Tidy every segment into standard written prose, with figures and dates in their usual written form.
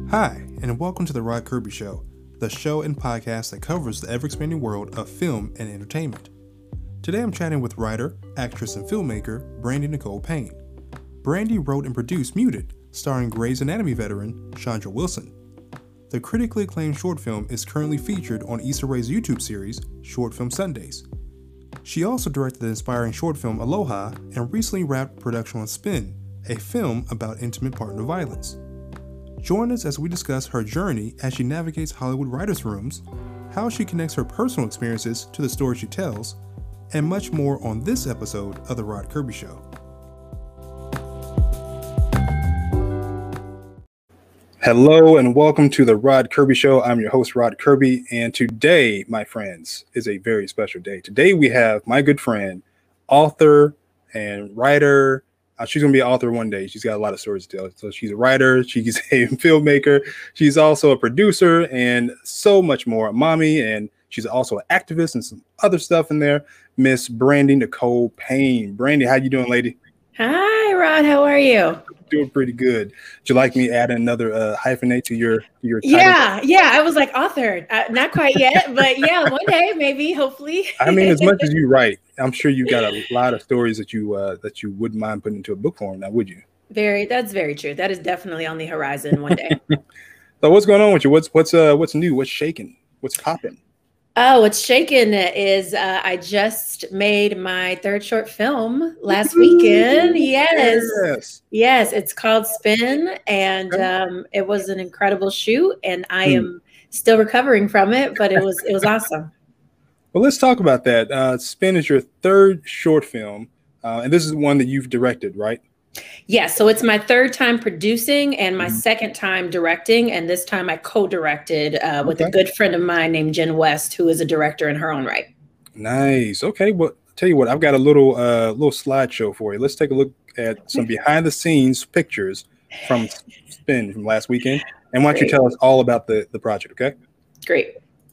Hi, and welcome to The Rod Kirby Show, the show and podcast that covers the ever-expanding world of film and entertainment. Today I'm chatting with writer, actress, and filmmaker Brandy Nicole Payne. Brandy wrote and produced Muted, starring Grey's Anatomy veteran Chandra Wilson. The critically acclaimed short film is currently featured on Issa Rae's YouTube series, Short Film Sundays. She also directed the inspiring short film Aloha and recently wrapped production on Spin, a film about intimate partner violence. Join us as we discuss her journey as she navigates Hollywood writers' rooms, how she connects her personal experiences to the story she tells, and much more on this episode of The Rod Kirby Show. Hello and welcome to The Rod Kirby Show. I'm your host, Rod Kirby, and today, my friends, is a very special day. Today we have my good friend, author and writer. She's going to be an author one day. She's got a lot of stories to tell. So she's a writer, she's a filmmaker, she's also a producer, and so much more. A mommy, and she's also an activist and some other stuff in there. Miss Brandy Nicole Payne. Brandy, how you doing, lady? Hi, Rod. How are you? Doing pretty good. Would you like me adding another hyphenate to your title? Yeah. I was like author, not quite yet, but yeah, one day, maybe, hopefully. I mean, as much as you write, I'm sure you've got a lot of stories that you wouldn't mind putting into a book form. Now, would you? That's very true. That is definitely on the horizon one day. So, what's going on with you? What's new? What's shaking? What's popping? Oh, what's shaking is I just made my third short film last weekend. Yes, it's called Spin, and it was an incredible shoot, and I am still recovering from it, but it was awesome. Well, let's talk about that. Spin is your third short film, and this is one that you've directed, right? Yeah, so it's my third time producing and my second time directing, and this time I co-directed with a good friend of mine named Jen West, who is a director in her own right. Nice. Okay, well, tell you what, I've got a little slideshow for you. Let's take a look at some behind-the-scenes pictures from Spin from last weekend, and why don't you tell us all about the project, okay? Great.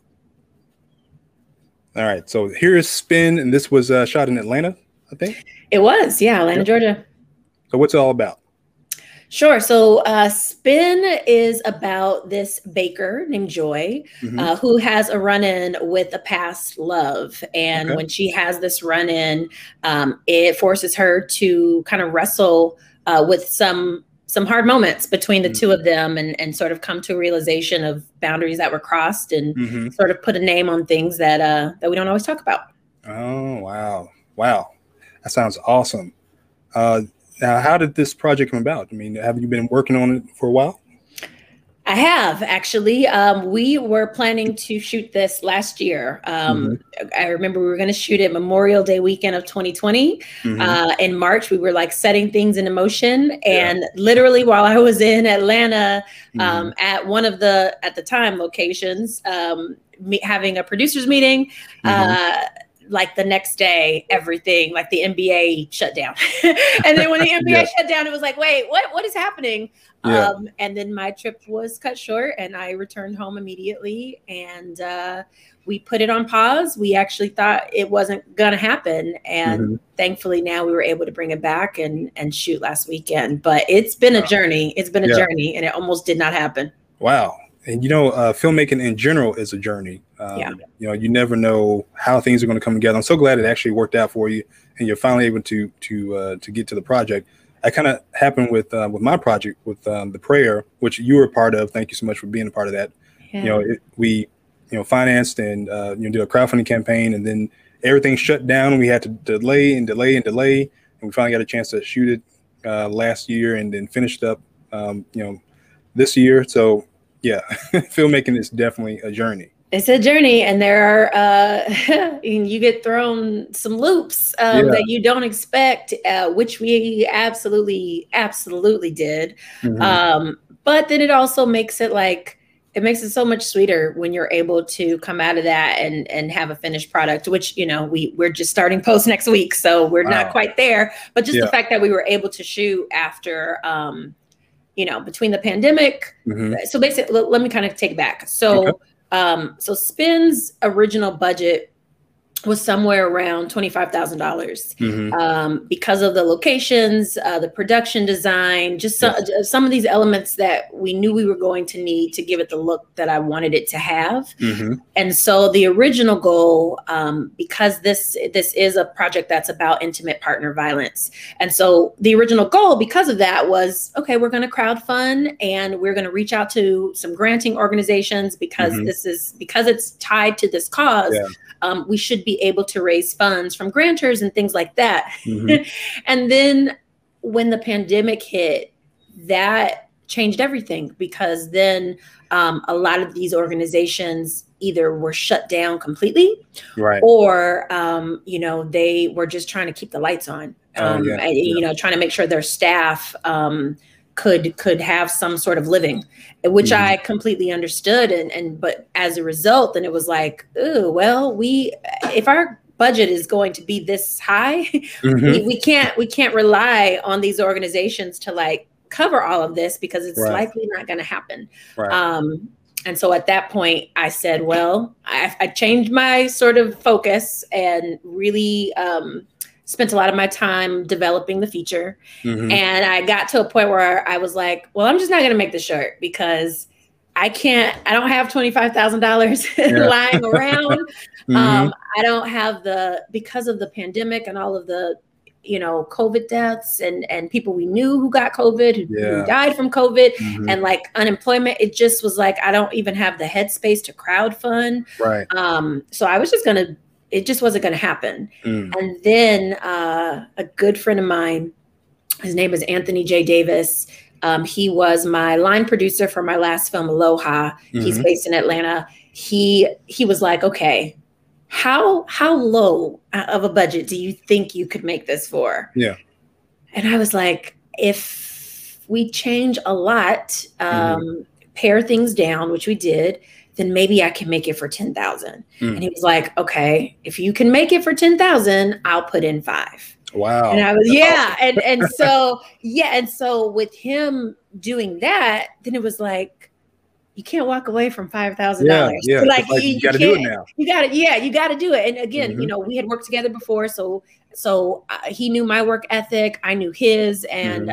All right, so here is Spin, and this was shot in Atlanta, I think? It was, yeah, Atlanta, Georgia. So what's it all about? Sure. So Spin is about this baker named Joy, who has a run-in with a past love. And when she has this run-in, it forces her to kind of wrestle with some hard moments between the two of them and sort of come to a realization of boundaries that were crossed and sort of put a name on things that we don't always talk about. Oh, wow. Wow. That sounds awesome. Now, how did this project come about? I mean, have you been working on it for a while? I have, actually. We were planning to shoot this last year. I remember we were going to shoot it Memorial Day weekend of 2020. In March, we were like setting things into motion. And literally while I was in Atlanta at one of the, at the time, locations, having a producers meeting, like the next day, everything, like the NBA shut down. And then when the NBA shut down, it was like, wait, what is happening? And then my trip was cut short and I returned home immediately and we put it on pause. We actually thought it wasn't going to happen. And thankfully now we were able to bring it back and shoot last weekend. But it's been a journey. It's been a journey and it almost did not happen. Wow. And, filmmaking in general is a journey. You never know how things are going to come together. I'm so glad it actually worked out for you and you're finally able to get to the project. That kind of happened with my project with The Prayer, which you were a part of. Thank you so much for being a part of that. Yeah. We financed and did a crowdfunding campaign, and then everything shut down and we had to delay. And we finally got a chance to shoot it last year and then finished up this year. So yeah, filmmaking is definitely a journey. It's a journey, and there are you get thrown some loops that you don't expect, which we absolutely did. But then it also makes it so much sweeter when you're able to come out of that and have a finished product, which we're just starting post next week, so we're not quite there. But just the fact that we were able to shoot after between the pandemic. So basically, let me kind of take it back. So Spin's original budget was somewhere around $25,000 because of the locations, the production design, just some of these elements that we knew we were going to need to give it the look that I wanted it to have. And so the original goal, because this is a project that's about intimate partner violence, and so the original goal because of that was, okay, we're going to crowdfund and we're going to reach out to some granting organizations because because it's tied to this cause. We should be able to raise funds from grantors and things like that. And then when the pandemic hit, that changed everything, because then a lot of these organizations either were shut down completely, or you know, they were just trying to keep the lights on, you know, trying to make sure their staff could have some sort of living, which I completely understood. But as a result, then it was like, oh, well, if our budget is going to be this high, we can't rely on these organizations to like cover all of this, because it's likely not going to happen. And so at that point I said, well, I changed my sort of focus and really, spent a lot of my time developing the feature. And I got to a point where I was like, well, I'm just not going to make the short, because I don't have $25,000 lying around. I don't have because of the pandemic and all of the, you know, COVID deaths and people we knew who got COVID, who died from COVID, and like unemployment. It just was like, I don't even have the headspace to crowdfund. So I was just it just wasn't going to happen. And then a good friend of mine, his name is Anthony J. Davis. He was my line producer for my last film, Aloha. He's based in Atlanta. He was like, okay, how low of a budget do you think you could make this for? And I was like, if we change a lot, pare things down, which we did, then maybe I can make it for 10,000. And he was like, okay, if you can make it for 10,000, I'll put in 5. Wow. And I was, awesome. and so, and so with him doing that, then it was like, you can't walk away from $5,000. Like you got to do it now. You got to do it. And again, you know, we had worked together before, so he knew my work ethic, I knew his, and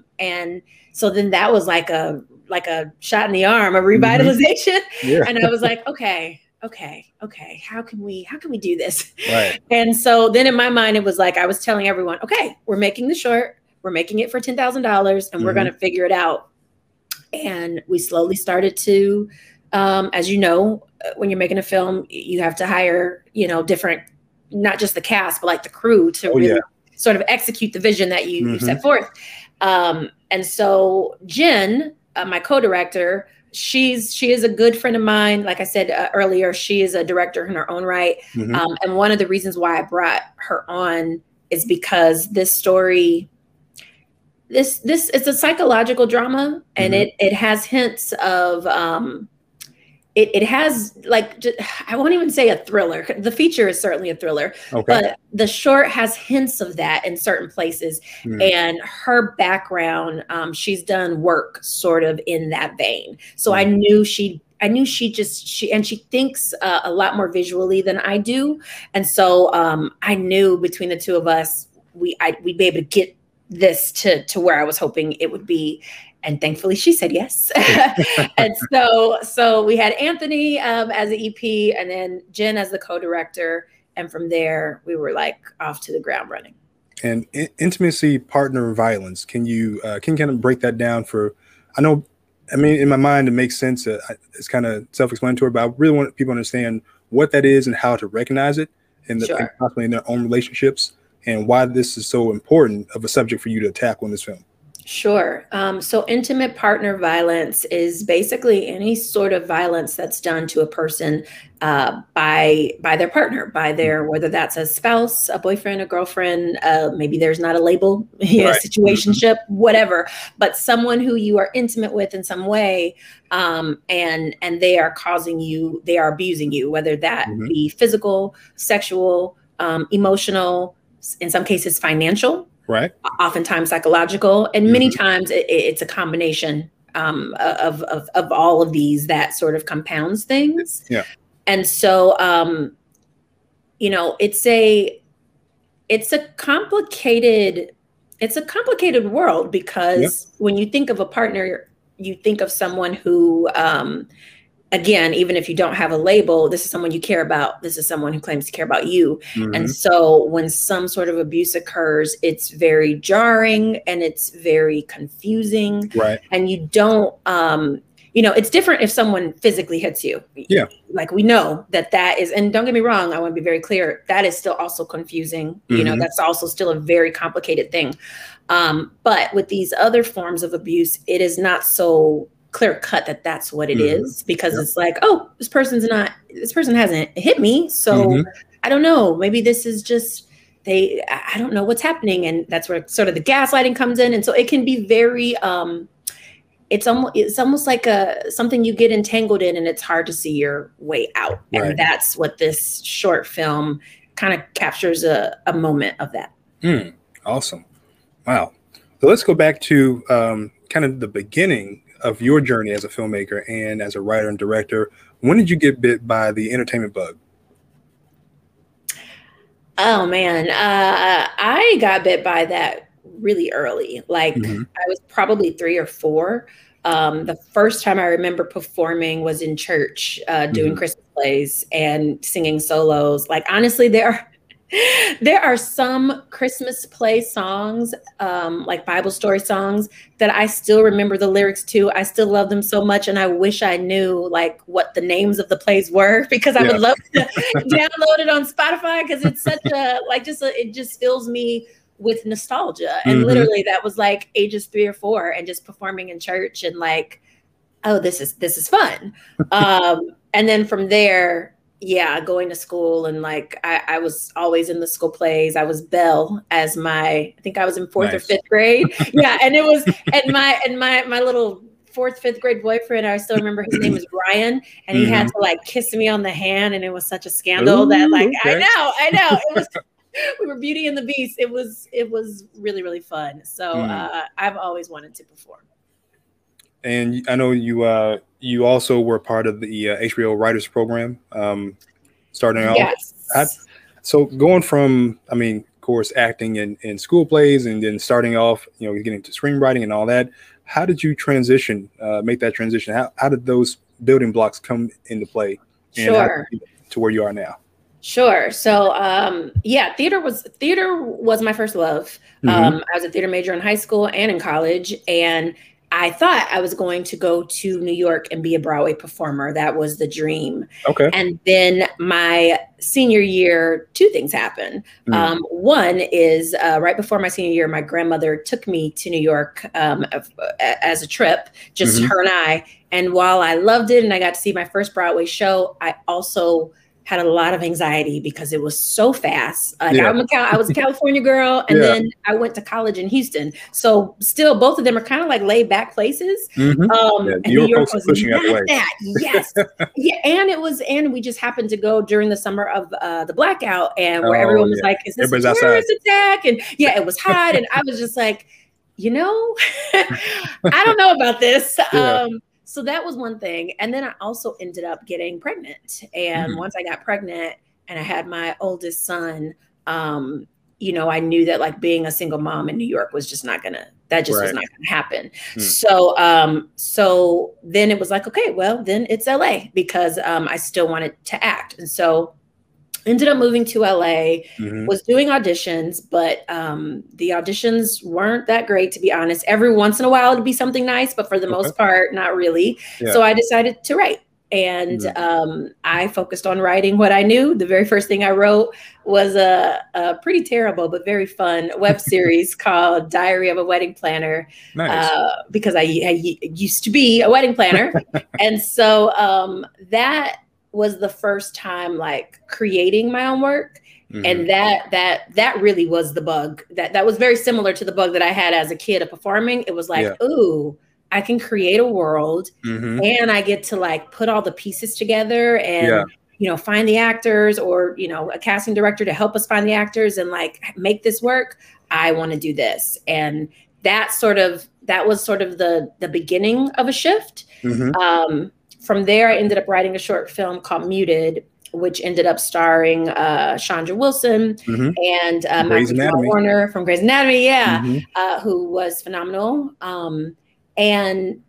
so then that was like a shot in the arm, a revitalization. And I was like, okay, how can we do this? And so then in my mind, it was like, I was telling everyone, okay, we're making the short, we're making it for $10,000, and we're going to figure it out. And we slowly started to, as you know, when you're making a film, you have to hire, you know, different, not just the cast, but like the crew to really sort of execute the vision that you set forth. And so Jen, my co-director, she is a good friend of mine. Like I said earlier, she is a director in her own right. And one of the reasons why I brought her on is because this story, this it's a psychological drama, and it has hints of it has, like, I won't even say a thriller. The feature is certainly a thriller, but the short has hints of that in certain places. And her background, she's done work sort of in that vein. So I knew she thinks a lot more visually than I do. And so I knew between the two of us, we'd be able to get this to where I was hoping it would be. And thankfully she said yes. And so we had Anthony as an EP, and then Jen as the co-director. And from there we were like off to the ground running. And intimacy partner violence, can you kind of break that down for, I mean, in my mind, it makes sense. It's kind of self-explanatory, but I really want people to understand what that is and how to recognize it and possibly in their own relationships, and why this is so important of a subject for you to tackle in this film. Sure. So intimate partner violence is basically any sort of violence that's done to a person by their partner, whether that's a spouse, a boyfriend, a girlfriend, maybe there's not a label, situationship, whatever, but someone who you are intimate with in some way, and they are they are abusing you, whether that be physical, sexual, emotional, in some cases financial. Oftentimes psychological, and many times it's a combination of all of these that sort of compounds things. And so you know, it's a complicated world, because when you think of a partner, you think of someone who, again, even if you don't have a label, this is someone you care about. This is someone who claims to care about you. And so when some sort of abuse occurs, it's very jarring and it's very confusing. Right. And you don't, you know, it's different if someone physically hits you. Yeah. Like, we know that is, and don't get me wrong, I want to be very clear, that is still also confusing. You know, that's also still a very complicated thing. But with these other forms of abuse, it is not so clear cut that that's what it is, because it's like, oh, this person hasn't hit me. So I don't know, maybe this is just, I don't know what's happening. And that's where sort of the gaslighting comes in. And so it can be very, it's almost like something you get entangled in, and it's hard to see your way out. Right. And that's what this short film kind of captures a moment of that. Awesome. Wow. So let's go back to kind of the beginning of your journey as a filmmaker and as a writer and director. When did you get bit by the entertainment bug? Oh man, I got bit by that really early. Like I was probably 3 or 4. The first time I remember performing was in church, doing Christmas plays and singing solos. Like, honestly, there are some Christmas play songs, like Bible story songs, that I still remember the lyrics to. I still love them so much. And I wish I knew like what the names of the plays were, because I would love to download it on Spotify, because it's such a, like, it just fills me with nostalgia. And literally that was like ages 3 or 4, and just performing in church and like, oh, this is fun. And then from there, going to school, and like I was always in the school plays. I was Belle as I think I was in 4th or 5th grade. And it was, and my little 4th, 5th grade boyfriend, I still remember his name was Brian, and he had to like kiss me on the hand, and it was such a scandal that like, I know it was, we were Beauty and the Beast. It was really, really fun. So I've always wanted to perform. And I know you also were part of the HBO Writers Program, starting out. Yes. So going from, I mean, of course, acting in school plays, and then starting off, you know, getting into screenwriting and all that. How did you make that transition? How did those building blocks come into play? Sure. To where you are now? Sure. So, theater was my first love. I was a theater major in high school and in college, and I thought I was going to go to New York and be a Broadway performer. That was the dream. Okay. And then my senior year, 2 things happened. One is right before my senior year, my grandmother took me to New York as a trip, just her and I. And while I loved it and I got to see my first Broadway show, I also had a lot of anxiety because it was so fast. I was a California girl, and then I went to college in Houston. So still, both of them are kind of like laid back places. And New York was pushing not that. Yes. And we just happened to go during the summer of the blackout, and where everyone was like, is this a terrorist attack? And it was hot. And I was just like, I don't know about this. So that was one thing. And then I also ended up getting pregnant. And once I got pregnant and I had my oldest son, I knew that like being a single mom in New York was just not gonna, was not gonna happen. So then it was like, okay, well then it's LA, because I still wanted to act. And so ended up moving to LA, was doing auditions, but the auditions weren't that great, to be honest. Every once in a while it'd be something nice, but for the most part, not really. So I decided to write. And I focused on writing what I knew. The very first thing I wrote was a pretty terrible but very fun web series called Diary of a Wedding Planner, because I used to be a wedding planner. And so that was the first time like creating my own work. And that really was the bug. That was very similar to the bug that I had as a kid of performing. It was like, ooh, I can create a world and I get to like put all the pieces together and find the actors, or a casting director to help us find the actors and like make this work. I want to do this. And that was sort of the beginning of a shift. From there, I ended up writing a short film called Muted. which ended up starring Chandra Wilson and Malcolm Jamal Warner from Grey's Anatomy, who was phenomenal. And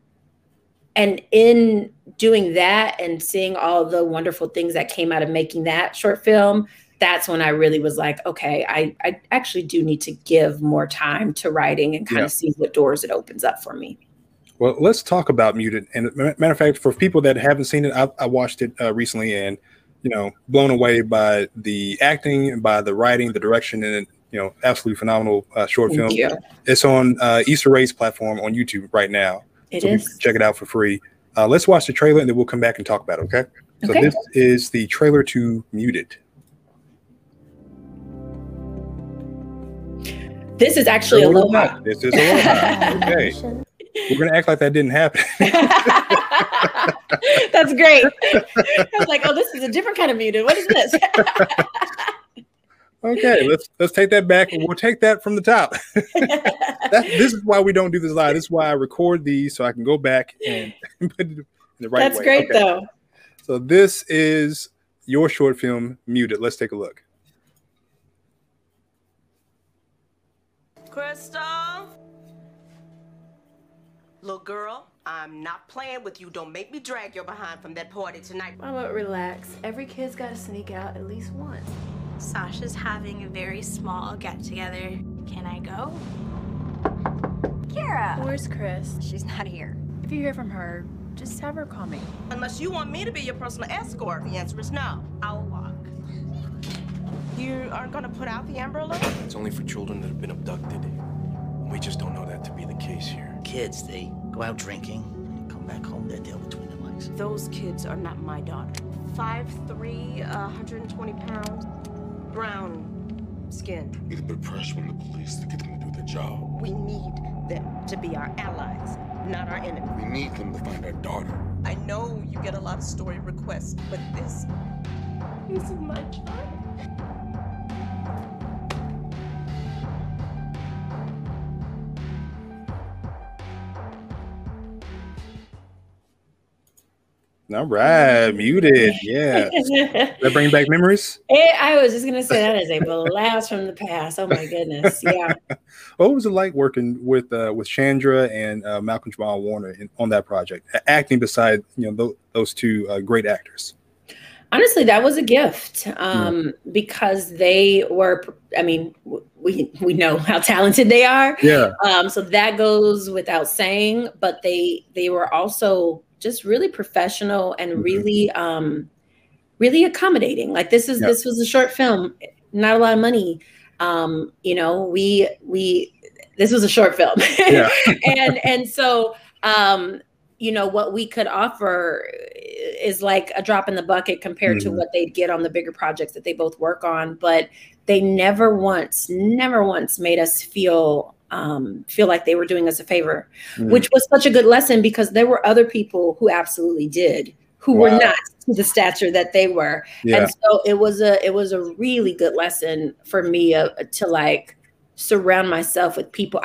in doing that and seeing all the wonderful things that came out of making that short film, that's when I really was like, okay, I actually do need to give more time to writing and kind of see what doors it opens up for me. Well, let's talk about Muted. And matter of fact, for people that haven't seen it, I watched it recently, and blown away by the acting, by the writing, the direction, and absolutely phenomenal short film. It's on Issa Rae's platform on YouTube right now. It is. Check it out for free. Let's watch the trailer, and then we'll come back and talk about it. Okay. So this is the trailer to Muted. This is actually Aloha. This is Aloha. Okay. We're going to act like that didn't happen. That's great. I was like, oh, this is a different kind of Muted. What is this? Okay, let's take that back, and we'll take that from the top. This is why we don't do this live. This is why I record these, so I can go back and put it in the right way. That's great, though. So this is your short film, Muted. Let's take a look. Crystal? Little girl, I'm not playing with you. Don't make me drag your behind from that party tonight. Mama, relax. Every kid's got to sneak out at least once. Sasha's having a very small get-together. Can I go? Kira! Where's Chris? She's not here. If you hear from her, just have her call me. Unless you want me to be your personal escort. The answer is no. I'll walk. You aren't gonna put out the Amber Alert? It's only for children that have been abducted. We just don't know that to be the case here. Kids, they go out drinking and come back home, they're dead between their legs. Those kids are not my daughter. 5'3", 120 pounds, brown skin. Need a bit of pressure on the police to get them to do their job. We need them to be our allies, not our enemies. We need them to find our daughter. I know you get a lot of story requests, but this is my child. All right, Muted. Yeah. That bring back memories? I was just going to say that is a blast from the past. Oh, my goodness. Yeah. What was it like working with Chandra and Malcolm Jamal Warner on that project, acting beside those two great actors? Honestly, that was a gift because they were, I mean, we know how talented they are. Yeah. So that goes without saying, but they were also just really professional and really, really accommodating. Like this was a short film, not a lot of money. This was a short film. Yeah. and so, what we could offer is like a drop in the bucket compared to what they'd get on the bigger projects that they both work on. But they never once made us feel like they were doing us a favor, which was such a good lesson because there were other people who absolutely did, who were not to the stature that they were. Yeah. And so it was a really good lesson for me to like surround myself with people,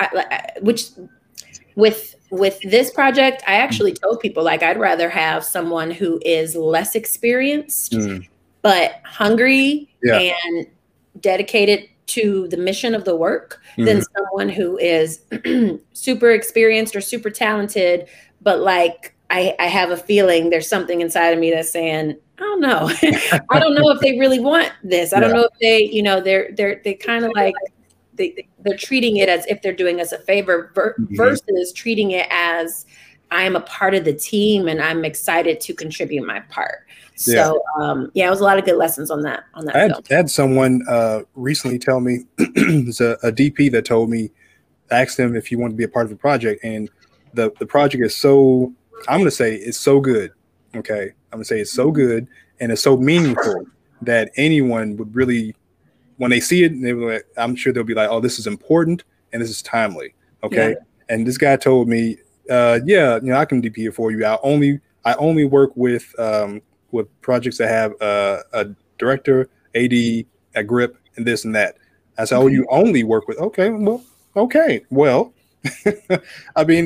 with this project, I actually told people like I'd rather have someone who is less experienced, but hungry and dedicated to the mission of the work than someone who is super experienced or super talented, but like I have a feeling there's something inside of me that's saying, I don't know. I don't know if they really want this. I don't know if they, they kind of like they're treating it as if they're doing us a favor versus treating it as I am a part of the team and I'm excited to contribute my part. So it was a lot of good lessons on that film. I had someone recently tell me, it's a DP that told me, asked them if he wanted to be a part of the project, and the project is so, I'm going to say it's so good. Okay. I'm going to say it's so good and it's so meaningful that anyone would really, when they see it, they were like, I'm sure they'll be like, oh, this is important and this is timely. Okay. Yeah. And this guy told me, I can DP it for you. I only work with projects that have a director, AD, a grip, and this and that. I said, oh, you only work with, okay. Well, I mean,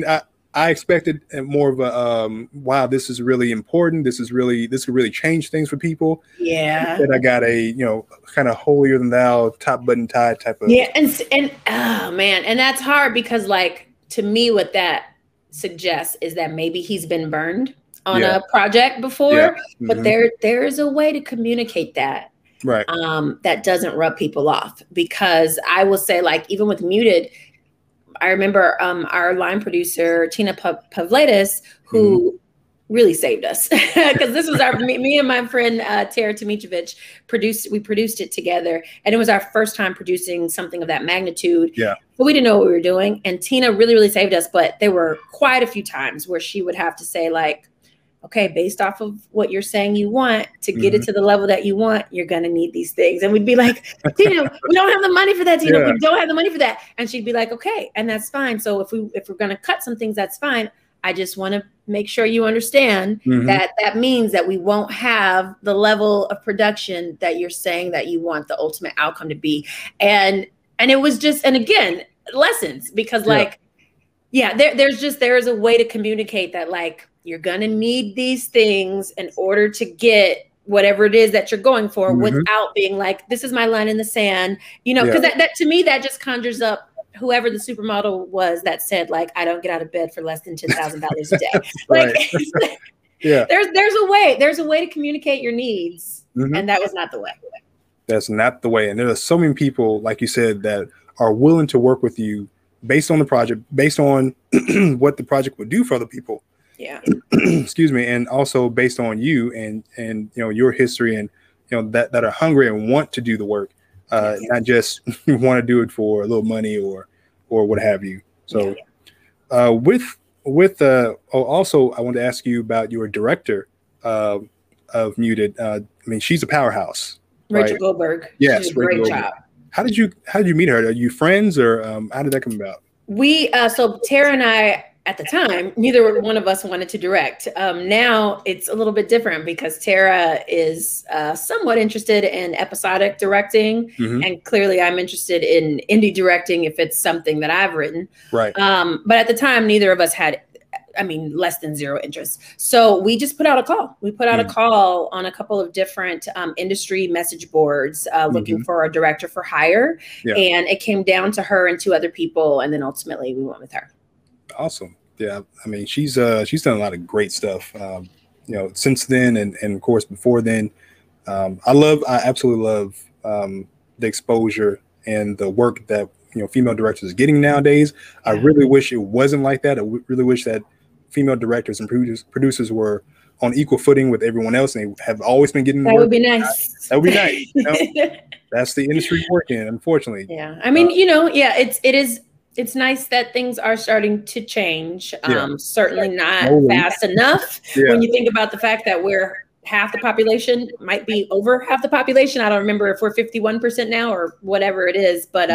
I expected more of a wow, this is really important. This could really change things for people. Yeah. That I got a kind of holier than thou top button tie type of and oh man, and that's hard because like to me what that suggests is that maybe he's been burned on a project before, but there is a way to communicate that. Right. That doesn't rub people off, because I will say, like, even with Muted, I remember our line producer, Tina Pavlidis, who really saved us, because this was me and my friend Tara Tomicevic produced it together, and it was our first time producing something of that magnitude. Yeah. But we didn't know what we were doing, and Tina really, really saved us. But there were quite a few times where she would have to say, like, okay, based off of what you're saying you want to get it to the level that you want, you're going to need these things. And we'd be like, Tina, we don't have the money for that, Tina. We don't have the money for that. And she'd be like, okay, and that's fine. So if we're going to cut some things, that's fine. I just want to make sure you understand that means that we won't have the level of production that you're saying that you want the ultimate outcome to be. And it was just, and again, lessons, because like, there is a way to communicate that, like, you're going to need these things in order to get whatever it is that you're going for without being like, this is my line in the sand, because that to me, that just conjures up whoever the supermodel was that said, like, I don't get out of bed for less than $10,000 a day. Like, there's a way to communicate your needs. And that was not the way. That's not the way. And there are so many people, like you said, that are willing to work with you based on the project, based on what the project would do for other people. Yeah. Excuse me. And also based on you and your history, and that are hungry and want to do the work, not just want to do it for a little money or what have you. So also I want to ask you about your director of Muted. I mean, she's a powerhouse. Rachel Goldberg. Yes, she did a great job. How did you meet her? Are you friends, or how did that come about? We so Tara and I, at the time, neither one of us wanted to direct. Now it's a little bit different, because Tara is somewhat interested in episodic directing, and clearly I'm interested in indie directing if it's something that I've written. Right. But at the time, neither of us had, less than zero interest. So we just put out a call. We put out a call on a couple of different industry message boards looking for a director for hire. Yeah. And it came down to her and two other people. And then ultimately we went with her. Awesome. Yeah. I mean, she's done a lot of great stuff, since then. And of course, before then, I absolutely love the exposure and the work that, female directors are getting nowadays. Yeah. I really wish it wasn't like that. I really wish that female directors and producers were on equal footing with everyone else, and they have always been getting that work. Would be nice. That would be nice. That's the industry working, unfortunately. Yeah. I mean, it's nice that things are starting to change. Certainly not fast enough when you think about the fact that we're half the population, might be over half the population. I don't remember if we're 51% now or whatever it is, but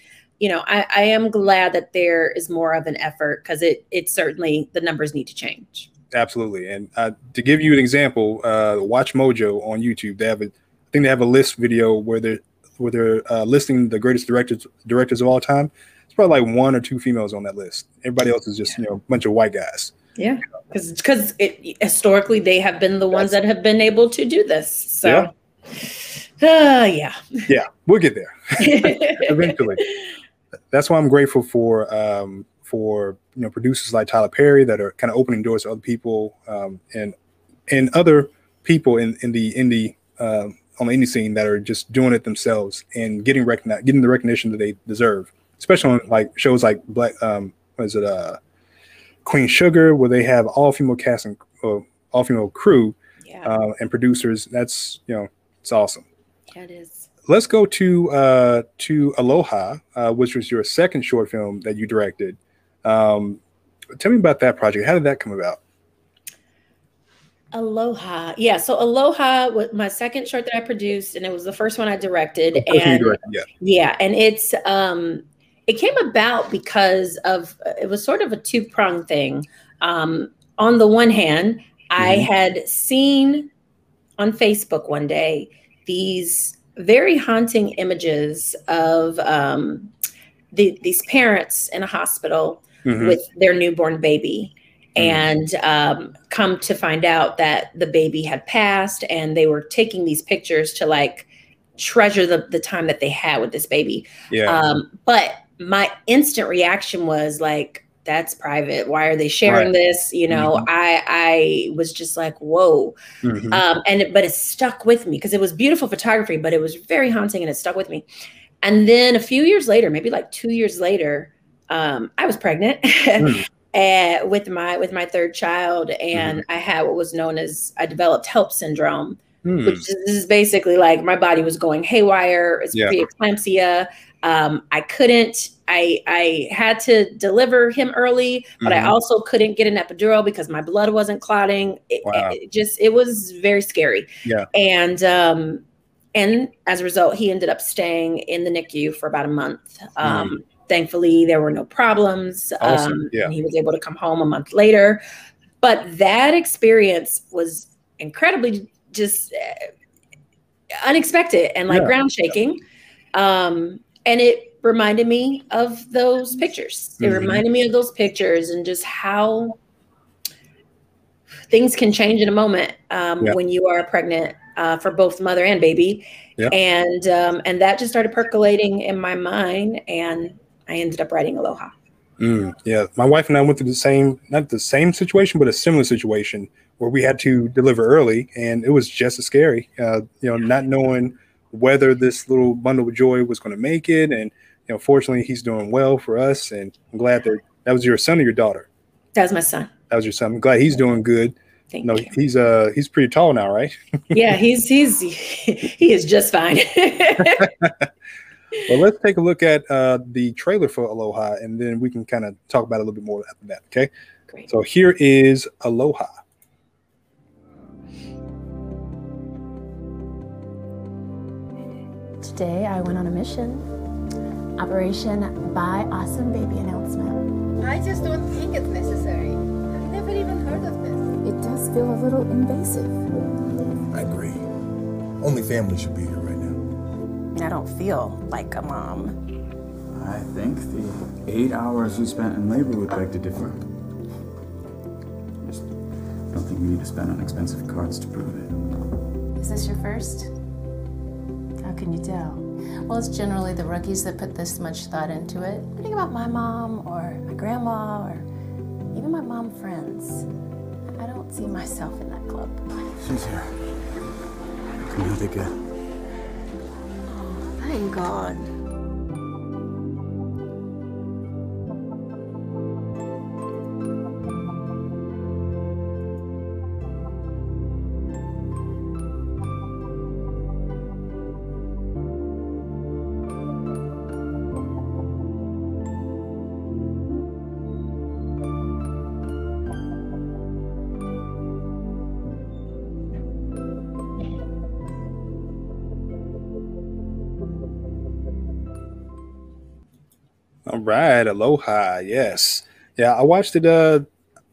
I am glad that there is more of an effort, because it certainly, the numbers need to change. Absolutely. And to give you an example, Watch Mojo on YouTube, I think they have a list video where they're listing the greatest directors of all time. It's probably like one or two females on that list. Everybody else is just a bunch of white guys. Yeah, because historically they have been the ones that have been able to do this. So, yeah, we'll get there eventually. That's why I'm grateful for producers like Tyler Perry that are kind of opening doors to other people, and other people in the indie on the indie scene that are just doing it themselves and getting the recognition that they deserve, especially on like shows like Queen Sugar, where they have all female cast and all female crew and producers. That's it's awesome. Yeah, it is. Let's go to Aloha, which was your second short film that you directed. Tell me about that project. How did that come about? Aloha. Yeah. So Aloha was my second short that I produced, and it was the first one I directed. And it's it came about because of, it was sort of a two-pronged thing. On the one hand, I had seen on Facebook one day these very haunting images of these parents in a hospital with their newborn baby, and come to find out that the baby had passed, and they were taking these pictures to like treasure the time that they had with this baby. But my instant reaction was like, that's private. Why are they sharing this? You know, I was just like, whoa. But it stuck with me because it was beautiful photography, but it was very haunting and it stuck with me. And then a few years later, maybe like 2 years later, I was pregnant with my third child. And I had what was known as, I developed HELLP syndrome, which is basically like my body was going haywire. It's preeclampsia. I had to deliver him early, but I also couldn't get an epidural because my blood wasn't clotting. It was very scary. And as a result, he ended up staying in the NICU for about a month. Thankfully, there were no problems. And he was able to come home a month later. But that experience was incredibly just unexpected and like ground shaking. And it reminded me of those pictures. It reminded me of those pictures and just how things can change in a moment when you are pregnant for both mother and baby. And that just started percolating in my mind, and I ended up writing Aloha. My wife and I went through the same, not the same situation, but a similar situation where we had to deliver early, and it was just as scary, not knowing whether this little bundle of joy was going to make it. And, fortunately he's doing well for us. And I'm glad that was your son or your daughter? That was my son. That was your son. I'm glad he's doing good. Thank you. He's pretty tall now, right? Yeah, he is just fine. Well, let's take a look at the trailer for Aloha, and then we can kind of talk about it a little bit more after that. Okay. Great. So here is Aloha. Today I went on a mission. Operation Buy Awesome Baby announcement. I just don't think it's necessary. I've never even heard of this. It does feel a little invasive. I agree. Only family should be here right now. I don't feel like a mom. I think the 8 hours you spent in labor would beg to differ. Just don't think you need to spend on expensive cards to prove it. Is this your first? How can you tell? Well, it's generally the rookies that put this much thought into it. I think about my mom or my grandma or even my mom friends. I don't see myself in that club. She's here. Community good. Oh, thank God. All right, Aloha. Yes. Yeah, I watched it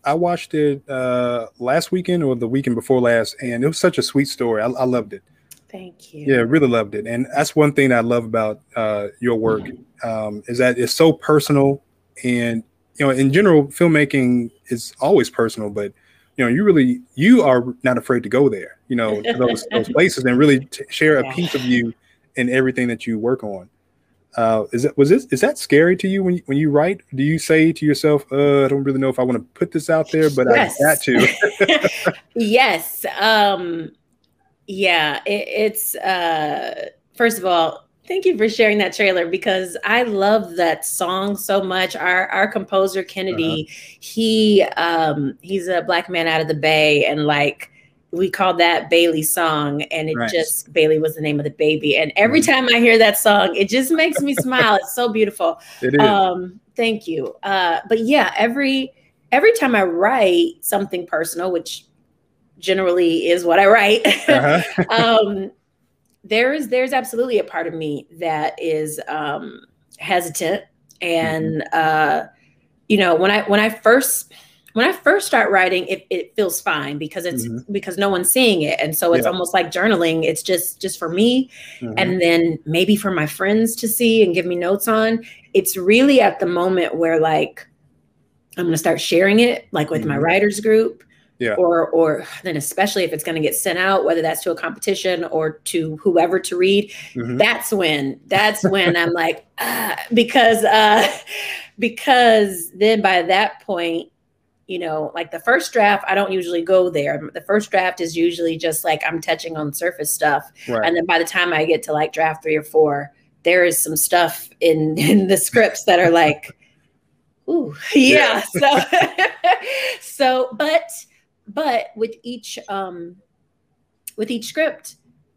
last weekend or the weekend before last, and it was such a sweet story. I loved it. Thank you. Yeah, really loved it. And that's one thing that I love about your work is that it's so personal. And, in general, filmmaking is always personal, but, you are not afraid to go there, to those places and really share a piece of you in everything that you work on. Is that scary to you when you write? Do you say to yourself, I don't really know if I want to put this out there, but yes. I got to. Yes. It's first of all, thank you for sharing that trailer because I love that song so much. Our composer Kennedy, he's a Black man out of the Bay, and we called that Bailey's song, and Bailey was the name of the baby. And every time I hear that song, it just makes me smile. It's so beautiful. It is. Thank you. But yeah, every time I write something personal, which generally is what I write, there's absolutely a part of me that is hesitant. And when I when I first start writing, it feels fine because it's because no one's seeing it. And so it's almost like journaling. It's just for me. And then maybe for my friends to see and give me notes on. It's really at the moment where like, I'm going to start sharing it like with my writers group. Yeah. Or then especially if it's going to get sent out, whether that's to a competition or to whoever to read, that's when I'm like, because then by that point, you know, like the first draft, I don't usually go there. The first draft is usually just like I'm touching on surface stuff. Right. And then by the time I get to like draft 3 or 4, there is some stuff in the scripts that are like, ooh, yeah. So, but with each script,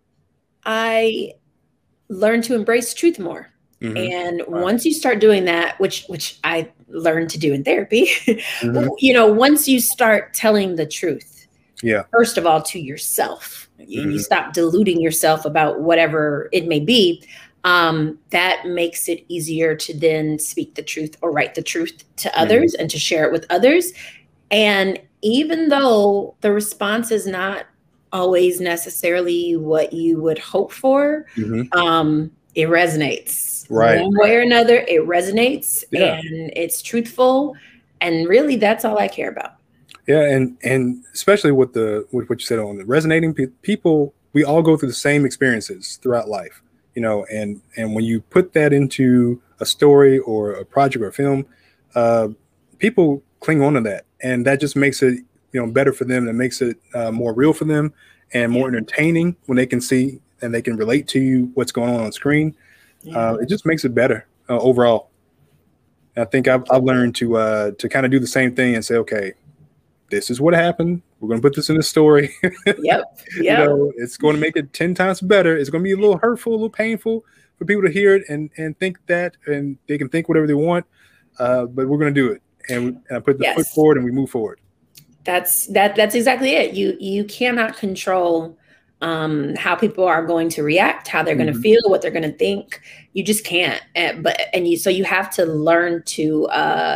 I learn to embrace truth more. And once you start doing that, which I learned to do in therapy, you know, once you start telling the truth, first of all, to yourself, you stop deluding yourself about whatever it may be. That makes it easier to then speak the truth or write the truth to others and to share it with others. And even though the response is not always necessarily what you would hope for, it resonates. One way or another, it resonates and it's truthful. And really, that's all I care about. Yeah, and especially with what you said on the resonating people, we all go through the same experiences throughout life, you know, and when you put that into a story or a project or a film, people cling on to that, and that just makes it, you know, better for them. It makes it more real for them and more entertaining when they can see and they can relate to you what's going on screen. It just makes it better overall. And I think I've learned to kind of do the same thing and say, okay, this is what happened. We're going to put this in the story. You know, it's going to make it 10 times better. It's going to be a little hurtful, a little painful for people to hear it and think that, and they can think whatever they want. But we're going to do it. And I put the foot forward and we move forward. That's exactly it. You cannot control how people are going to react, how they're going to feel, what they're going to think. You just can't. So you have to learn to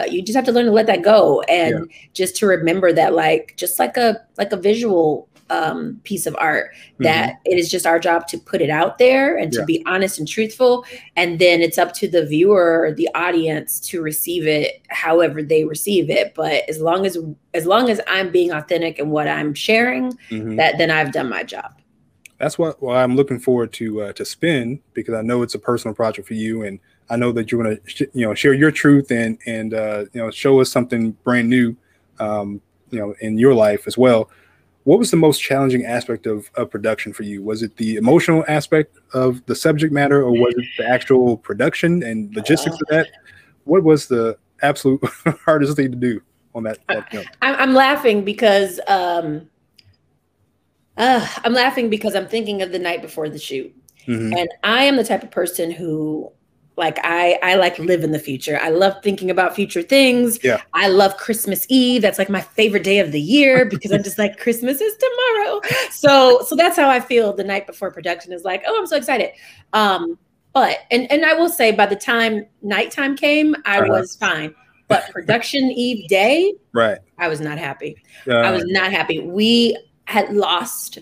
let that go, and just to remember that, like, just like a visual piece of art, that it is just our job to put it out there and to be honest and truthful. And then it's up to the viewer or the audience to receive it however they receive it. But as long as I'm being authentic in what I'm sharing, then I've done my job. That's why I'm looking forward to Spin, because I know it's a personal project for you, and I know that you're going to share your truth and show us something brand new, in your life as well. What was the most challenging aspect of production for you? Was it the emotional aspect of the subject matter, or was it the actual production and logistics of that? What was the absolute hardest thing to do on that film? I'm laughing because I'm thinking of the night before the shoot. And I am the type of person who, like, I like live in the future. I love thinking about future things. Yeah. I love Christmas Eve. That's like my favorite day of the year, because I'm just like, Christmas is tomorrow. So that's how I feel the night before production, is like, oh, I'm so excited. But I will say, by the time nighttime came, I was fine. But production Eve day, I was not happy. I was not happy. We lost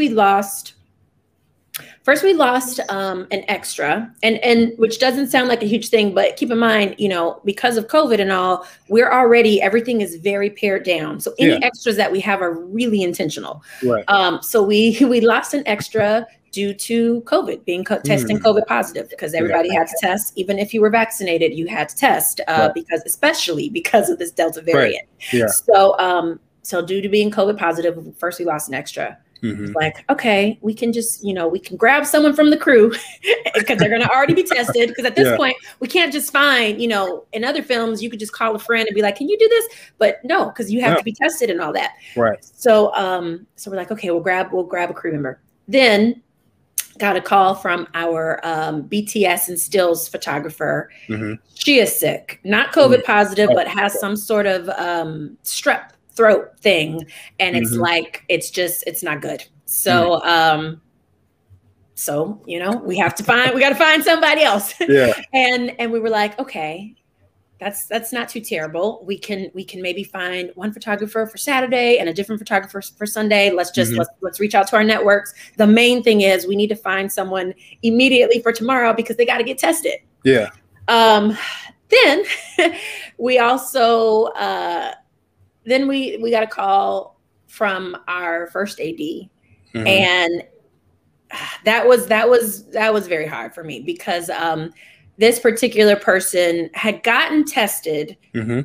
an extra, and which doesn't sound like a huge thing, but keep in mind, because of COVID and all, everything is very pared down. So any extras that we have are really intentional. So we lost an extra due to COVID, being testing COVID positive, because everybody had to test. Even if you were vaccinated, you had to test, especially because of this Delta variant. So due to being COVID positive, first we lost an extra. Like, okay, we can just, we can grab someone from the crew because they're going to already be tested. Because at this point, we can't just find, in other films, you could just call a friend and be like, can you do this? But no, because you have to be tested and all that. So we're like, okay, we'll grab a crew member. Then got a call from our BTS and stills photographer. She is sick, not COVID positive, but has some sort of strep throat thing, and it's like, it's not good. So we got to find somebody else. And we were like, okay, that's not too terrible. We can maybe find one photographer for Saturday and a different photographer for Sunday. Let's just let's reach out to our networks. The main thing is we need to find someone immediately for tomorrow because they got to get tested. Yeah. Then we also then we got a call from our first AD, and that was very hard for me because this particular person had gotten tested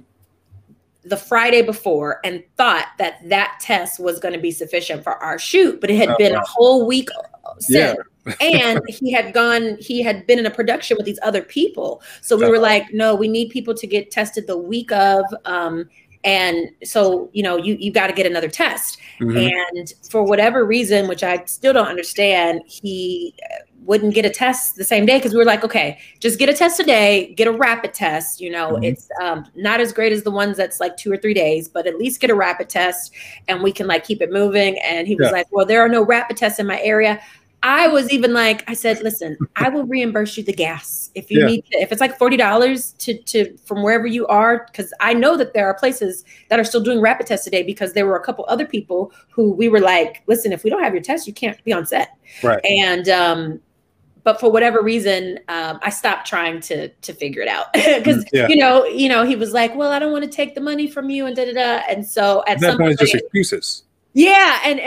the Friday before and thought that test was going to be sufficient for our shoot, but it had been a whole week since. And he had been in a production with these other people. So we were like, no, we need people to get tested the week of. And so, you got to get another test. And for whatever reason, which I still don't understand, he wouldn't get a test the same day because we were like, okay, just get a test today, get a rapid test. It's not as great as the ones that's like 2 or 3 days, but at least get a rapid test and we can like keep it moving. And he was like, well, there are no rapid tests in my area. I was even like, I said, listen, I will reimburse you the gas if you need to, if it's like $40 to from wherever you are, because I know that there are places that are still doing rapid tests today because there were a couple other people who we were like, listen, if we don't have your test, you can't be on set. Right. And but for whatever reason, I stopped trying to figure it out because he was like, well, I don't want to take the money from you and And so at some point, just excuses. Yeah, and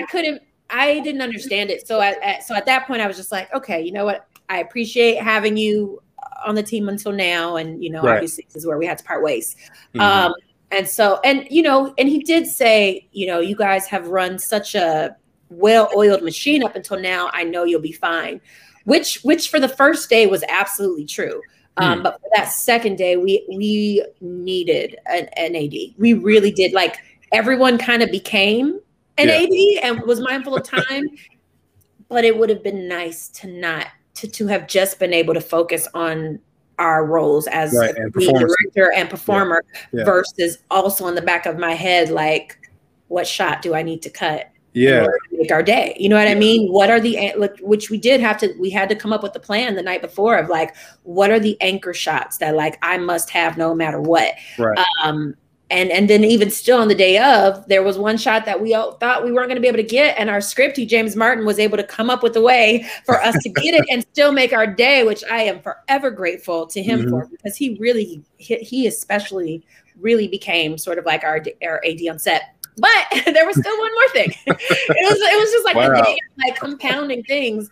I didn't understand it. So at that point, I was just like, okay, you know what? I appreciate having you on the team until now. And, obviously this is where we had to part ways. And he did say, you guys have run such a well-oiled machine up until now. I know you'll be fine, which for the first day was absolutely true. But for that second day, we needed an AD. We really did. Like everyone kind of became an AD and was mindful of time, but it would have been nice to have just been able to focus on our roles as director and performer versus also in the back of my head, like, what shot do I need to cut in order to make our day? You know what I mean? What are which we had to come up with the plan the night before of like, what are the anchor shots that like I must have no matter what? Right. And then even still on the day of, there was one shot that we all thought we weren't going to be able to get. And our scripty, James Martin, was able to come up with a way for us to get it and still make our day, which I am forever grateful to him for, because he especially really became sort of like our AD on set. But there was still one more thing. It was just like a day of like compounding things.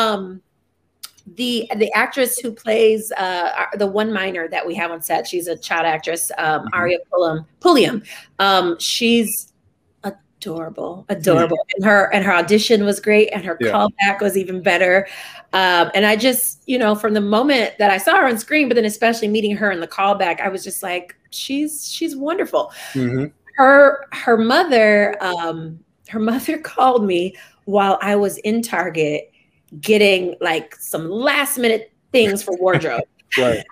The actress who plays the one minor that we have on set, she's a child actress, Aria Pulliam. She's adorable. And her audition was great, and her callback was even better. And I just, from the moment that I saw her on screen, but then especially meeting her in the callback, I was just like, she's wonderful. Her mother called me while I was in Target getting like some last minute things for wardrobe. Right.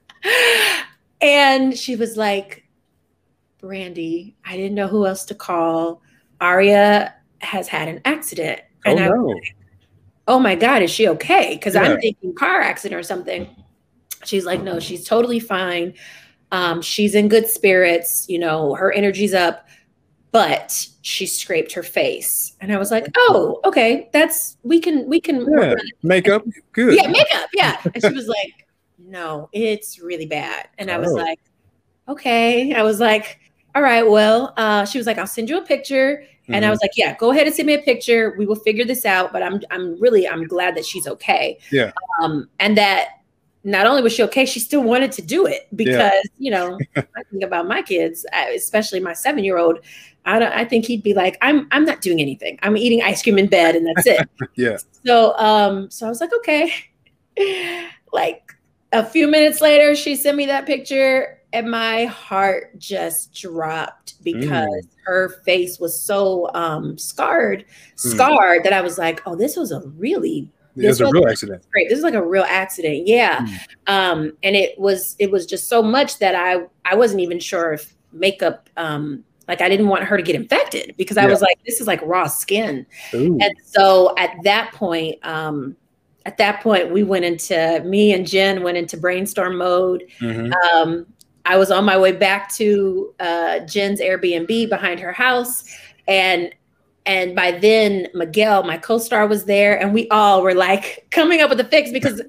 And she was like, Brandy, I didn't know who else to call. Aria has had an accident. And I was like, oh my God, is she okay? Because I'm thinking car accident or something. She's like, no, she's totally fine. She's in good spirits. Her energy's up. But she scraped her face, and I was like, "Oh, okay, we can work on it. Makeup, good. Yeah, makeup, yeah." And she was like, "No, it's really bad." And I was like, "Okay." I was like, "All right, well." She was like, "I'll send you a picture," and I was like, "Yeah, go ahead and send me a picture. We will figure this out." But I'm glad that she's okay. Yeah. And that not only was she okay, she still wanted to do it because I think about my kids, especially my 7-year-old. I think he'd be like, I'm not doing anything. I'm eating ice cream in bed and that's it. Yeah. So I was like, okay. Like a few minutes later, she sent me that picture and my heart just dropped because her face was so scarred that I was like, oh, this was a really real accident. Great. This is like a real accident. Yeah. And it was just so much that I wasn't even sure if makeup, like I didn't want her to get infected because I was like, this is like raw skin. Ooh. And so at that point, me and Jen went into brainstorm mode. I was on my way back to Jen's Airbnb behind her house, and by then Miguel, my co-star, was there, and we all were like coming up with a fix because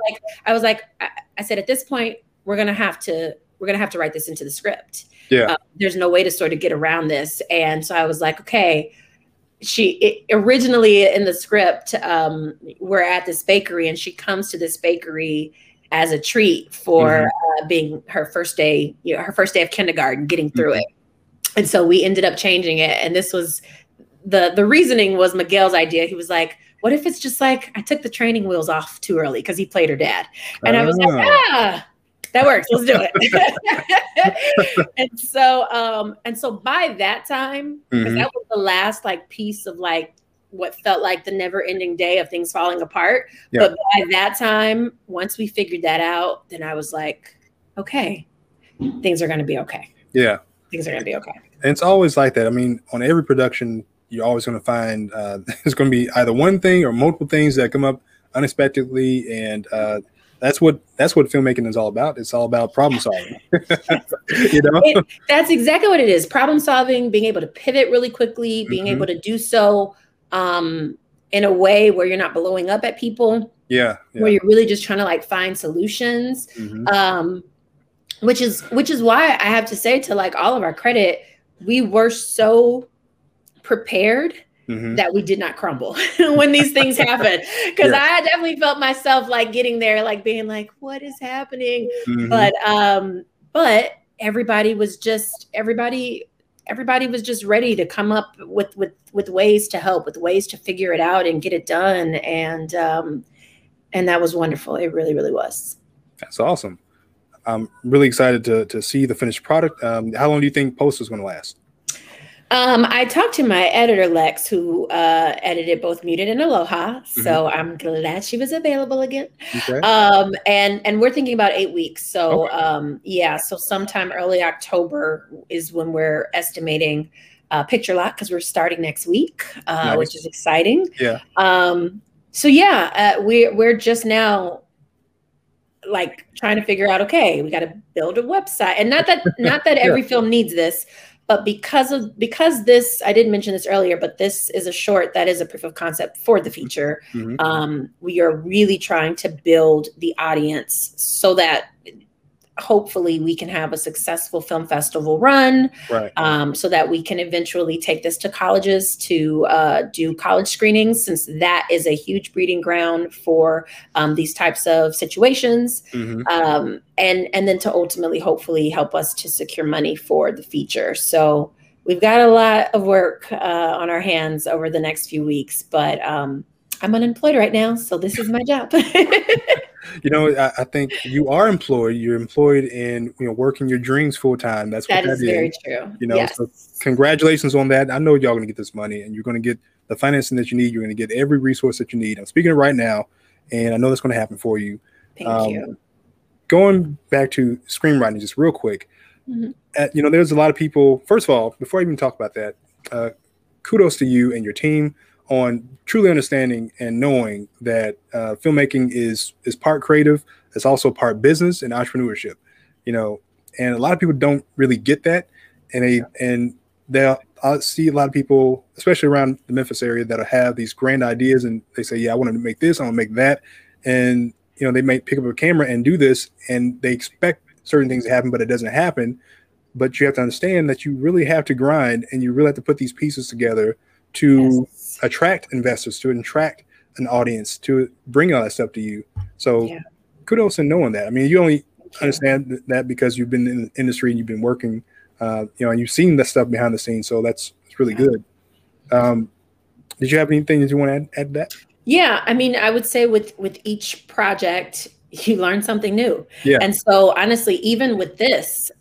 I said, at this point, we're gonna have to write this into the script. Yeah, there's no way to sort of get around this, and so I was like, okay. Originally in the script, we're at this bakery, and she comes to this bakery as a treat for being her first day, her first day of kindergarten, getting through it. And so we ended up changing it. And this was the reasoning was Miguel's idea. He was like, what if it's just like, I took the training wheels off too early because he played her dad. And I was like, that works. Let's do it. and so by that time, because that was the last like piece of like what felt like the never ending day of things falling apart. Yeah. But by that time, once we figured that out, then I was like, okay, things are going to be okay. Yeah. Things are going to be okay. And it's always like that. I mean, on every production, you're always going to find there's going to be either one thing or multiple things that come up unexpectedly. And that's what filmmaking is all about. It's all about problem solving. That's exactly what it is. Problem solving, being able to pivot really quickly, being able to do so in a way where you're not blowing up at people. Yeah. Where you're really just trying to like find solutions. Which is why I have to say, to like all of our credit, we were so prepared that we did not crumble when these things happen. Because I definitely felt myself like getting there, like being like, what is happening? But everybody was just ready to come up with ways to help, with ways to figure it out and get it done. And that was wonderful. It really, really was. That's awesome. I'm really excited to see the finished product. How long do you think post is going to last? I talked to my editor, Lex, who edited both Muted and Aloha. So I'm glad she was available again. Okay. And we're thinking about 8 weeks. So so sometime early October is when we're estimating picture lot, because we're starting next week, which is exciting. Yeah. We're just now like trying to figure out, okay, we got to build a website, and not that every film needs this, but because this, I didn't mention this earlier, but this is a short that is a proof of concept for the feature. We are really trying to build the audience so that hopefully we can have a successful film festival run, so that we can eventually take this to colleges to do college screenings, since that is a huge breeding ground for these types of situations, and then to ultimately hopefully help us to secure money for the feature. So we've got a lot of work on our hands over the next few weeks, but I'm unemployed right now, so this is my job. I think you are employed. You're employed in, working your dreams full time. That's what that is. Very true. Yes. So congratulations on that. I know y'all going to get this money, and you're going to get the financing that you need. You're going to get every resource that you need. I'm speaking it right now, and I know that's going to happen for you. Thank you. Going back to screenwriting, just real quick. There's a lot of people. First of all, before I even talk about that, kudos to you and your team on truly understanding and knowing that filmmaking is part creative, it's also part business and entrepreneurship, and a lot of people don't really get that. And I see a lot of people, especially around the Memphis area, that'll have these grand ideas and they say, yeah, I want to make this, I want to make that. And, they may pick up a camera and do this, and they expect certain things to happen, but it doesn't happen. But you have to understand that you really have to grind, and you really have to put these pieces together to attract investors, to attract an audience, to bring all that stuff to you. So kudos in knowing that. I mean, you only understand that because you've been in the industry and you've been working, and you've seen that stuff behind the scenes. So that's really good. Did you have anything that you want to add to that? Yeah. I mean, I would say with each project, you learn something new. Yeah. And so honestly, even with this,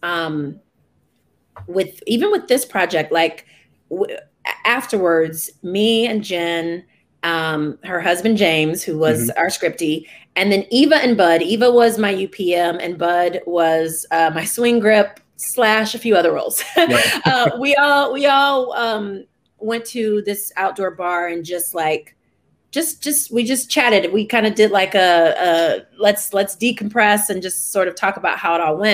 with this project, like afterwards, me and Jen, her husband James, who was our scriptie, and then Eva and Bud. Eva was my UPM, and Bud was my swing grip / a few other roles. We all went to this outdoor bar and we just chatted. We kind of did like a let's decompress and just sort of talk about how it all went.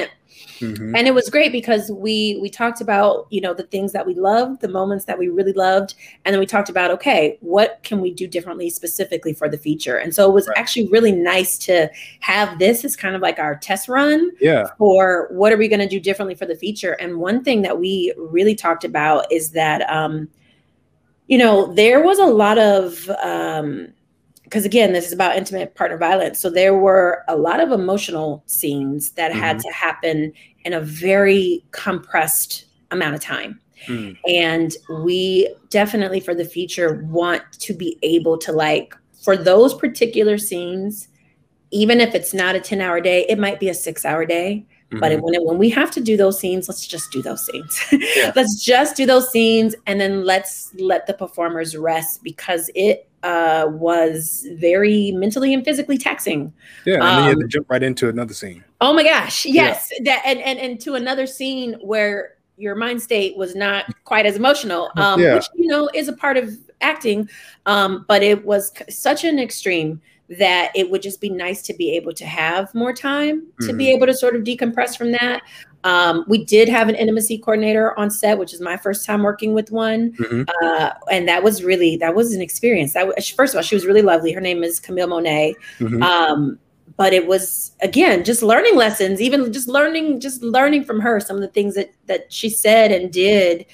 Mm-hmm. And it was great because we talked about, you know, the things that we loved, the moments that we really loved. And then we talked about, okay, what can we do differently specifically for the feature? And so it was actually really nice to have this as kind of like our test run for what are we going to do differently for the feature. And one thing that we really talked about is that, you know, there was a lot of, because again, this is about intimate partner violence. So there were a lot of emotional scenes that had to happen in a very compressed amount of time. And we definitely for the feature want to be able to, like, for those particular scenes, even if it's not a 10-hour day, it might be a 6-hour day. But when we have to do those scenes, let's just do those scenes. Let's just do those scenes, and then let's let the performers rest, because it was very mentally and physically taxing. Yeah, and then you had to jump right into another scene. Oh my gosh, yes, that and to another scene where your mind state was not quite as emotional, which, you know, is a part of acting, but it was such an extreme that it would just be nice to be able to have more time to be able to sort of decompress from that. We did have an intimacy coordinator on set, which is my first time working with one. And that was an experience. First of all, she was really lovely. Her name is Camille Monet. But it was, again, just learning lessons, even just learning from her, some of the things that she said and did.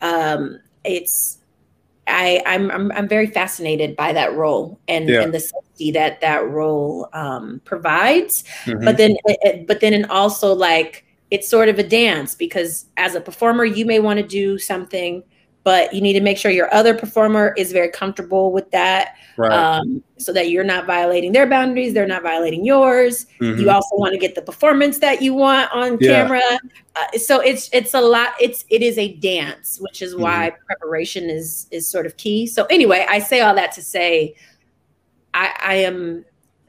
I'm very fascinated by that role and the safety that role provides. But then and also, like, it's sort of a dance, because as a performer, you may want to do something, but you need to make sure your other performer is very comfortable with that, so that you're not violating their boundaries, they're not violating yours. You also want to get the performance that you want on camera. So it's a lot. It is a dance, which is why preparation is sort of key. So anyway, I say all that to say, I'm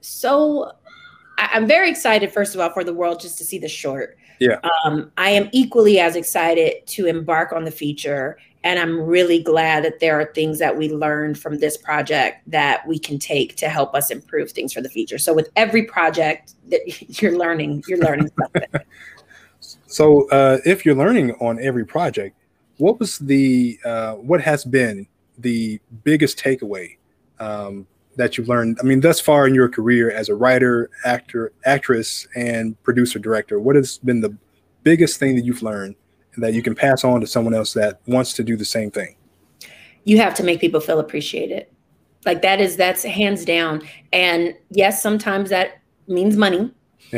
very excited, first of all, for the world just to see the short. I am equally as excited to embark on the feature. And I'm really glad that there are things that we learned from this project that we can take to help us improve things for the future. So with every project that you're learning something. So if you're learning on every project, what was what has been the biggest takeaway that you've learned? I mean, thus far in your career as a writer, actor, actress, and producer, director, what has been the biggest thing that you've learned that you can pass on to someone else that wants to do the same thing? You have to make people feel appreciated. Like that's hands down. And yes, sometimes that means money.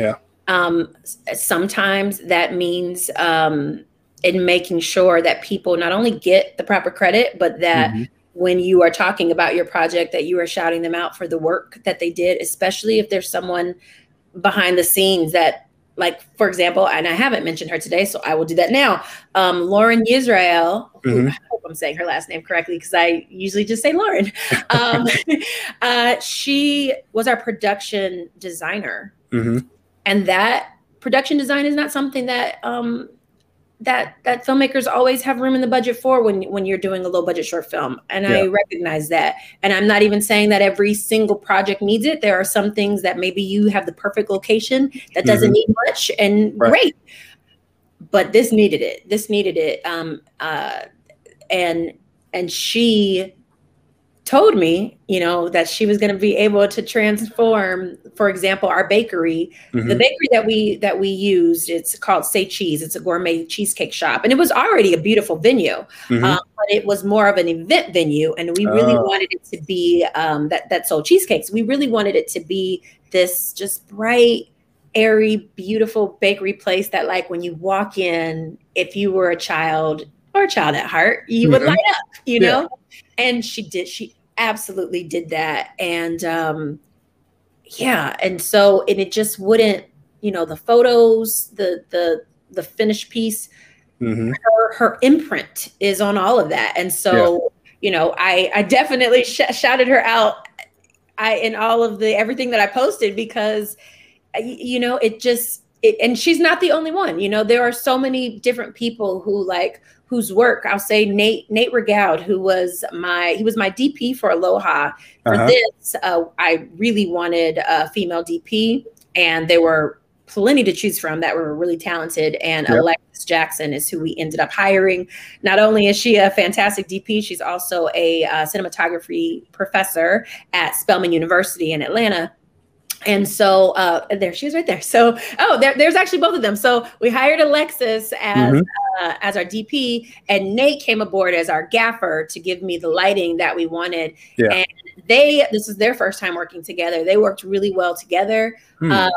Sometimes that means in making sure that people not only get the proper credit, but that when you are talking about your project, that you are shouting them out for the work that they did, especially if there's someone behind the scenes that, like, for example, and I haven't mentioned her today, so I will do that now. Lauren Yisrael, who, I hope I'm saying her last name correctly, because I usually just say Lauren. She was our production designer. And that production design is not something that that filmmakers always have room in the budget for when you're doing a low budget short film. And I recognize that. And I'm not even saying that every single project needs it. There are some things that maybe you have the perfect location that doesn't need much, and great. But this needed it. And she told me, you know, that she was going to be able to transform, for example, our bakery, the bakery that we used. It's called Say Cheese. It's a gourmet cheesecake shop, and it was already a beautiful venue, but it was more of an event venue, and we really wanted it to be that sold cheesecakes. We really wanted it to be this just bright, airy, beautiful bakery place that, like, when you walk in, if you were a child or a child at heart, you would light up, you know? And she absolutely did that. And and so, and it just wouldn't, you know, the photos, the finished piece, her imprint is on all of that. And so, you know, I definitely shouted her out in all of everything that I posted, because, you know, and she's not the only one. You know, there are so many different people whose work, I'll say Nate Regaud, he was my DP for Aloha. For this, I really wanted a female DP, and there were plenty to choose from that were really talented. And Yep. Alexis Jackson is who we ended up hiring. Not only is she a fantastic DP, she's also a cinematography professor at Spelman University in Atlanta. And so there she is right there. So, there's actually both of them. So we hired Alexis as our DP, and Nate came aboard as our gaffer to give me the lighting that we wanted. Yeah. And this is their first time working together. They worked really well together. And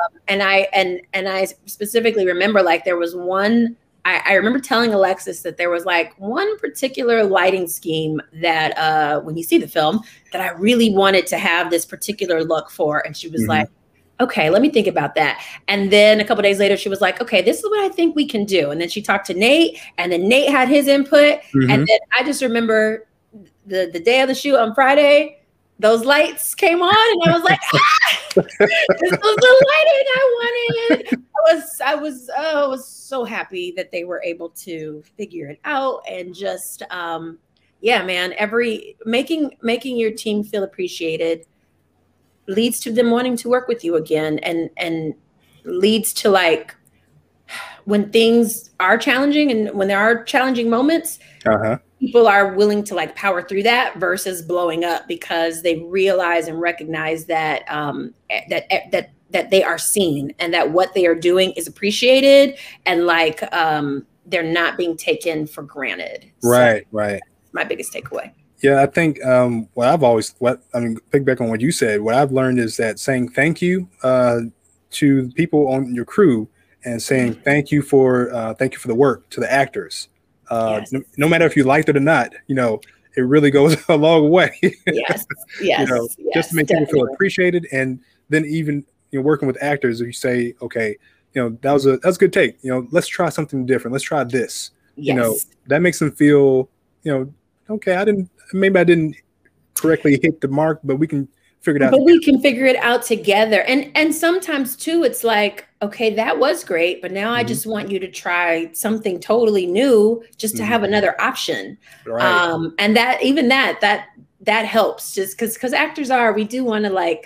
I specifically remember, like, there was one, I remember telling Alexis that there was like one particular lighting scheme that when you see the film that I really wanted to have this particular look for. And she was like, okay, let me think about that. And then a couple days later, she was like, okay, this is what I think we can do. And then she talked to Nate, and then Nate had his input. And then I just remember the day of the shoot on Friday, those lights came on, and I was like, this was the lighting I wanted. I was so happy that they were able to figure it out. And just, yeah, man, making your team feel appreciated leads to them wanting to work with you again, and leads to, like, when things are challenging and when there are challenging moments, people are willing to, like, power through that versus blowing up because they realize and recognize that that they are seen and that what they are doing is appreciated, and like they're not being taken for granted. Right. My biggest takeaway. Yeah, I think piggyback on what you said, what I've learned is that saying thank you to people on your crew and saying thank you for the work to the actors. No matter if you liked it or not, it really goes a long way. Yes. Just to make people feel appreciated. And then even working with actors, if you say, okay, that was a good take. Let's try something different. Let's try this. That makes them feel, okay, I didn't correctly hit the mark, but we can figure it out. But we can figure it out together. And sometimes too, it's like, okay, that was great, but now I just want you to try something totally new just to have another option. Right. And that helps, just because actors we do want to,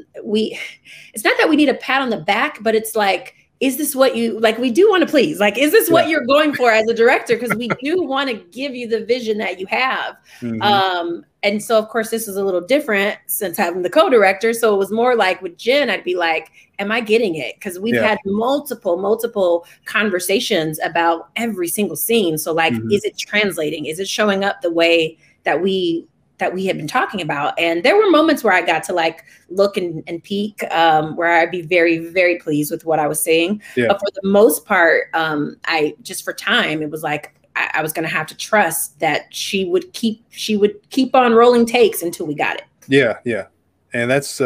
it's not that we need a pat on the back, but it's like, is this what you like? We do want to please. Like, is this what you're going for as a director? Because we do want to give you the vision that you have. And so, of course, this was a little different since having the co-director. So it was more like with Jen, I'd be like, am I getting it? Because we've had multiple conversations about every single scene. So, like, is it translating? Is it showing up the way that we had been talking about? And there were moments where I got to, like, look and peek, where I'd be very, very pleased with what I was seeing. But for the most part, I just, for time, it was like I was going to have to trust that she would keep on rolling takes until we got it. Yeah. And that's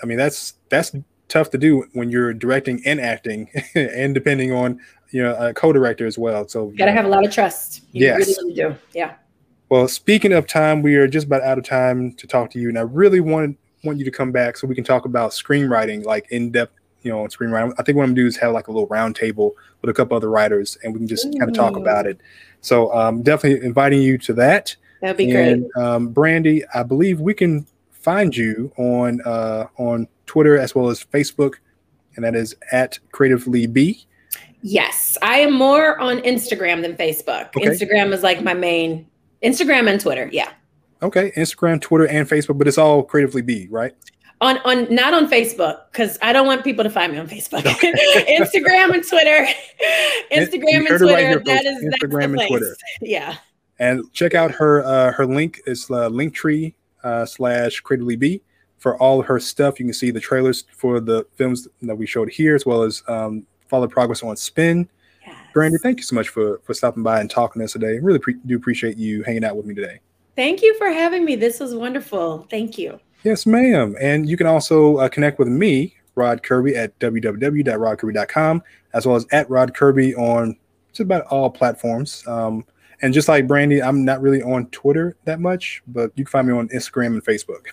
tough to do when you're directing and acting and depending on a co-director as well. So you got to have a lot of trust. You really, really do. Yeah. Well, speaking of time, we are just about out of time to talk to you, and I really want you to come back so we can talk about screenwriting, like in depth, on screenwriting. I think what I'm gonna do is have like a little round table with a couple other writers, and we can just kind of talk about it. So definitely inviting you to that. That'd be great. Brandy, I believe we can find you on Twitter as well as Facebook, and that is at CreativelyB. Yes, I am more on Instagram than Facebook. Okay. Instagram is like my main. Instagram and Twitter, yeah. Okay, Instagram, Twitter, and Facebook, but it's all CreativelyB, right? On not on Facebook, because I don't want people to find me on Facebook. Instagram and Twitter. Instagram and Twitter. Right, that's Instagram and Twitter. Yeah. And check out her link. It's Linktree /CreativelyB for all of her stuff. You can see the trailers for the films that we showed here, as well as follow progress on Spin. Brandy, thank you so much for stopping by and talking to us today. Really do appreciate you hanging out with me today. Thank you for having me. This was wonderful. Thank you. Yes, ma'am. And you can also connect with me, Rod Kirby, at www.rodkirby.com, as well as at Rod Kirby on just about all platforms. And just like Brandy, I'm not really on Twitter that much, but you can find me on Instagram and Facebook.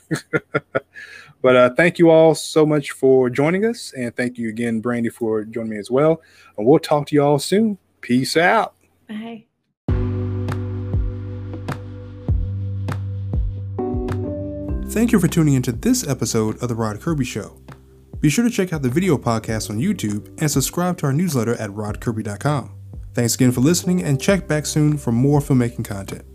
But thank you all so much for joining us. And thank you again, Brandy, for joining me as well. And we'll talk to you all soon. Peace out. Bye. Thank you for tuning into this episode of The Rod Kirby Show. Be sure to check out the video podcast on YouTube and subscribe to our newsletter at rodkirby.com. Thanks again for listening, and check back soon for more filmmaking content.